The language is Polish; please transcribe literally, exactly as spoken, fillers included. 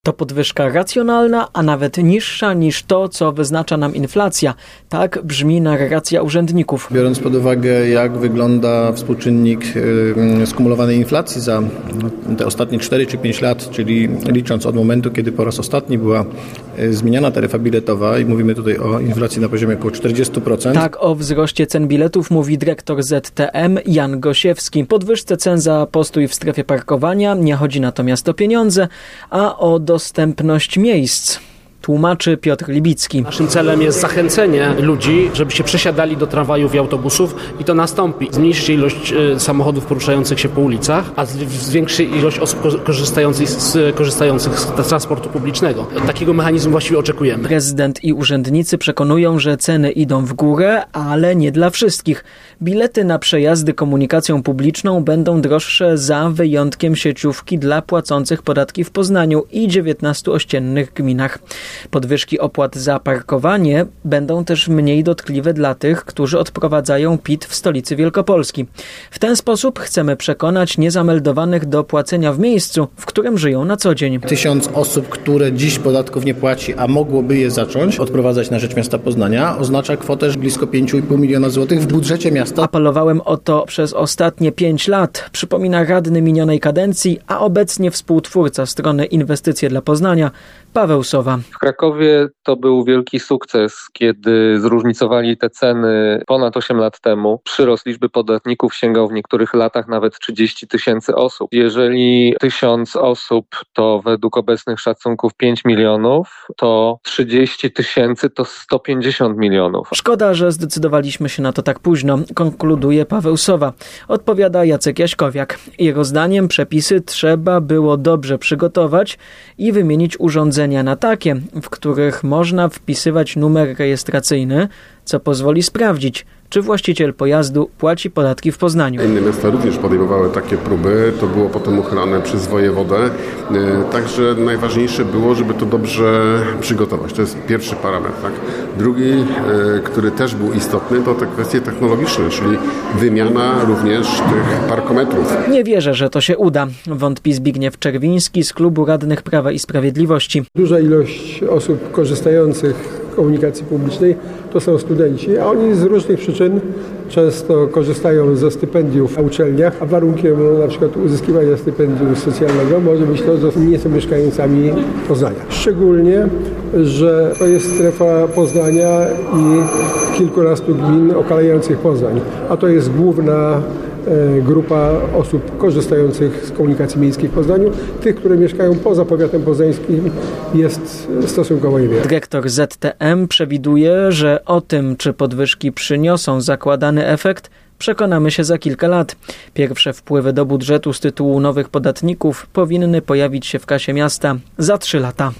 To podwyżka racjonalna, a nawet niższa niż to, co wyznacza nam inflacja. Tak brzmi narracja urzędników. Biorąc pod uwagę, jak wygląda współczynnik skumulowanej inflacji za te ostatnie cztery czy pięć lat, czyli licząc od momentu, kiedy po raz ostatni była zmieniana taryfa biletowa i mówimy tutaj o inflacji na poziomie około czterdzieści procent. Tak o wzroście cen biletów mówi dyrektor Z T M Jan Gosiewski. Podwyżce cen za postój w strefie parkowania nie chodzi natomiast o pieniądze, a o dostępność miejsc. Tłumaczy Piotr Libicki. Naszym celem jest zachęcenie ludzi, żeby się przesiadali do tramwajów i autobusów i to nastąpi. Zmniejszy się ilość samochodów poruszających się po ulicach, a zwiększy się ilość osób korzystających z, korzystających z transportu publicznego. Takiego mechanizmu właściwie oczekujemy. Prezydent i urzędnicy przekonują, że ceny idą w górę, ale nie dla wszystkich. Bilety na przejazdy komunikacją publiczną będą droższe za wyjątkiem sieciówki dla płacących podatki w Poznaniu i dziewiętnastu ościennych gminach. Podwyżki opłat za parkowanie będą też mniej dotkliwe dla tych, którzy odprowadzają P I T w stolicy Wielkopolski. W ten sposób chcemy przekonać niezameldowanych do płacenia w miejscu, w którym żyją na co dzień. Tysiąc osób, które dziś podatków nie płaci, a mogłoby je zacząć odprowadzać na rzecz miasta Poznania, oznacza kwotę blisko pięć i pół miliona złotych w budżecie miasta. Apelowałem o to przez ostatnie pięć lat, przypomina radny minionej kadencji, a obecnie współtwórca strony Inwestycje dla Poznania, Paweł Sowa. W Krakowie to był wielki sukces, kiedy zróżnicowali te ceny ponad osiem lat temu. Przyrost liczby podatników sięgał w niektórych latach nawet trzydzieści tysięcy osób. Jeżeli tysiąc osób to według obecnych szacunków pięć milionów, to trzydzieści tysięcy to sto pięćdziesiąt milionów. Szkoda, że zdecydowaliśmy się na to tak późno, konkluduje Paweł Sowa. Odpowiada Jacek Jaśkowiak. Jego zdaniem przepisy trzeba było dobrze przygotować i wymienić urządzenia na takie, w których można wpisywać numer rejestracyjny, co pozwoli sprawdzić, czy właściciel pojazdu płaci podatki w Poznaniu. Inne miasta również podejmowały takie próby, to było potem uchylane przez wojewodę, także najważniejsze było, żeby to dobrze przygotować. To jest pierwszy parametr. Tak? Drugi, który też był istotny, to te kwestie technologiczne, czyli wymiana również tych parkometrów. Nie wierzę, że to się uda, wątpi Zbigniew Czerwiński z Klubu Radnych Prawa i Sprawiedliwości. Duża ilość osób korzystających komunikacji publicznej to są studenci, a oni z różnych przyczyn często korzystają ze stypendiów na uczelniach, a warunkiem na przykład uzyskiwania stypendium socjalnego może być to, że nie są mieszkańcami Poznania. Szczególnie, że to jest strefa Poznania i kilkunastu gmin okalających Poznań, a to jest główna grupa osób korzystających z komunikacji miejskiej w Poznaniu. Tych, które mieszkają poza powiatem poznańskim, jest stosunkowo niewiele. Dyrektor Z T M przewiduje, że o tym, czy podwyżki przyniosą zakładany efekt, przekonamy się za kilka lat. Pierwsze wpływy do budżetu z tytułu nowych podatników powinny pojawić się w kasie miasta za trzy lata.